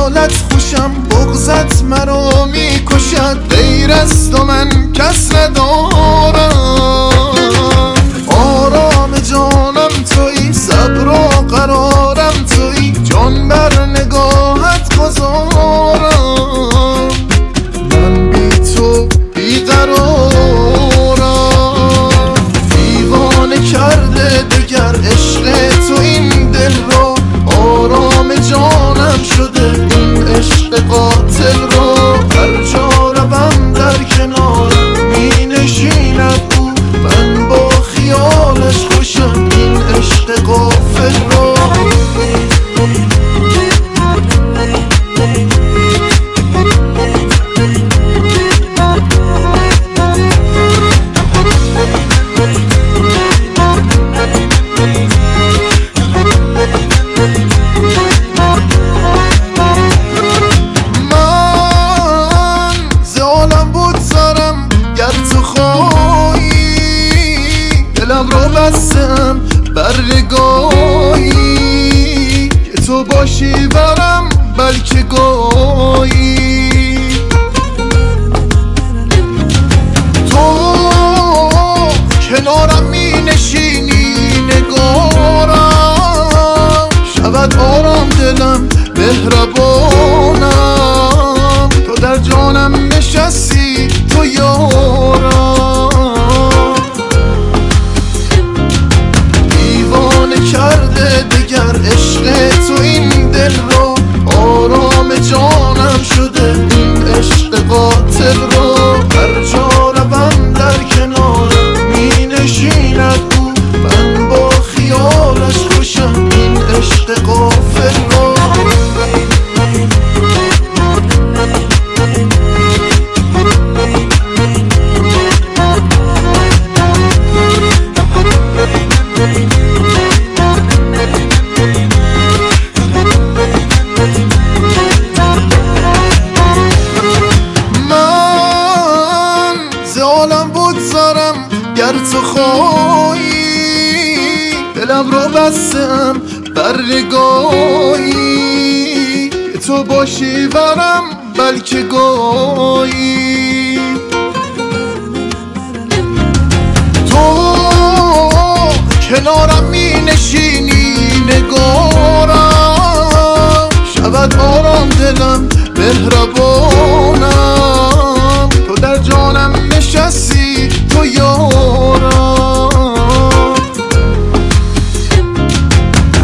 حالت خوشم، بغضت مرا میکشد. غیر از تو من کس ندارم. آرام جانم تویی، صبر و قرارم تویی، جان بر نگاهت گذارم. من بی تو بیقرارم، دیوانه کرده دگر عشق تو این دل رو. آرام جانم شده این عشق قاتل رو. هر جا روم در کنارم می نشیند او، من با خیالش خوشم این عشق غافل رو. دلم رو بستم برگاهی که تو باشی برم، بلکه گاهی تو کنارم می نشینی، نگارم شود آرام دلم، مهربانم. تو در جانم نشستی، تو یارم. کرده دگر عشق تو این دل رو. آرام جانم شده این عشق قاتل رو. هر جا روم در کنارم می نشیند او، من با خیالش خوشم این عشق غافل رو. گر تو خواهی دلم رو بستم برگاهی که تو باشی برم، بلکه گاهی تو کنارم می نشینی، نگارم شود آرام دلم،